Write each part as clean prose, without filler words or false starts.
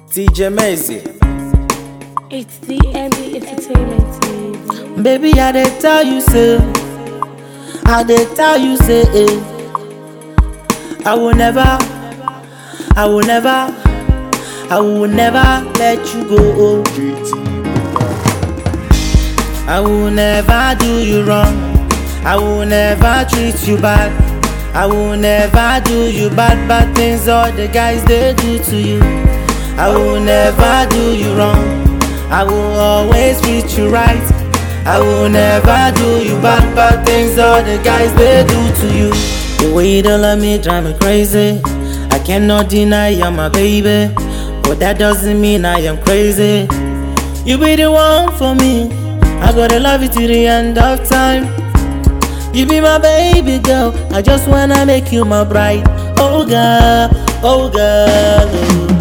TJ Macy. It's the MB Entertainment team. Baby, I dey tell you say, I will never let you go. I will never do you wrong. I will never treat you bad. I will never do you bad things all the guys they do to you. I will never do you wrong. I will always treat you right. I will never do you bad things all the guys they do to you. The way you don't love me drive me crazy. I cannot deny you're my baby, but that doesn't mean I am crazy. You be the one for me. I gotta love you till the end of time. You be my baby girl. I just wanna make you my bride. Oh girl, oh girl.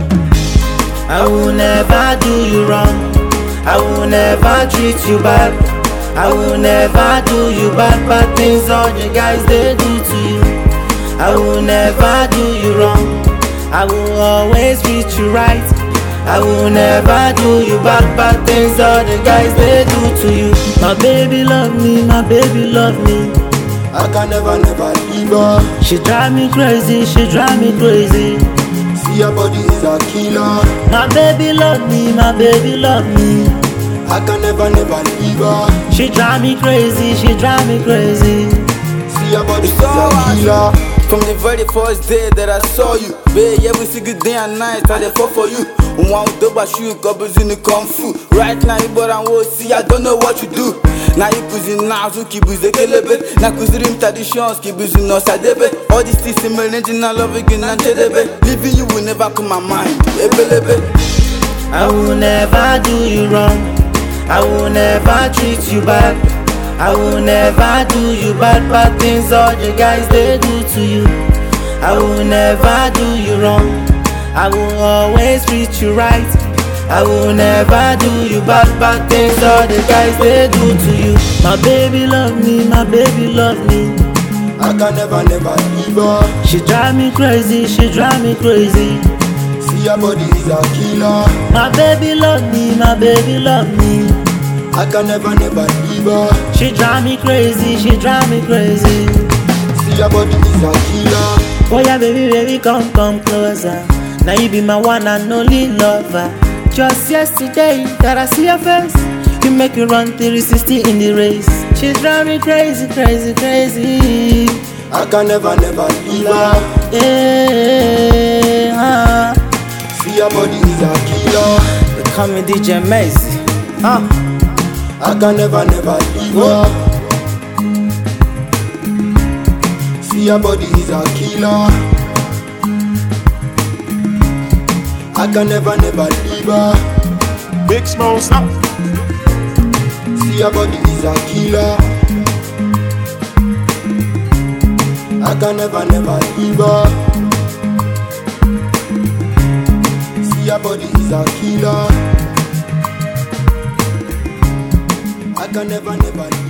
I will never do you wrong. I will never treat you bad. I will never do you bad things all the guys they do to you. I will never do you wrong. I will always treat you right. I will never do you bad things all the guys they do to you. My baby love me, my baby love me. I can never leave her. She drive me crazy, she drive me crazy. See your body is a killer. My baby love me, my baby love me. I can never leave her. She drive me crazy, she drive me crazy. See your body is a killer. From the very first day that I saw you, babe, every single day and night I dey fall for you. One with the shoe, couple in the kung fu. Right now you but I will see, I don't know what you do. Now you cousin now, so keep us a kelebe. Now cousin traditions, keep us in us a debe. All these things in my legend, I love again and tedebe. Leaving you will never come my mind, ebelebe. I will never do you wrong. I will never treat you bad. I will never do you bad things all the guys they do to you. I will never do you wrong. I will always treat you right. I will never do you bad things all the guys they do to you. My baby love me, my baby love me. I can never leave her. She drive me crazy, she drive me crazy. See your body is a killer. My baby love me, my baby love me. I can never leave her. She drive me crazy, she drive me crazy. See your body is a killer. Oh yeah, baby, come closer. Now you be my one and only lover. Just yesterday that I see your face, you make me run 360 in the race. She drive me crazy. I can never leave her. Yeah, See your body is a killer. They call me DJ Macy. I can never leave her. See your body is a killer. I can never leave her. Big Smoke, stop. See your body is a killer. I can never leave her. See your body is a killer. I can never leave her.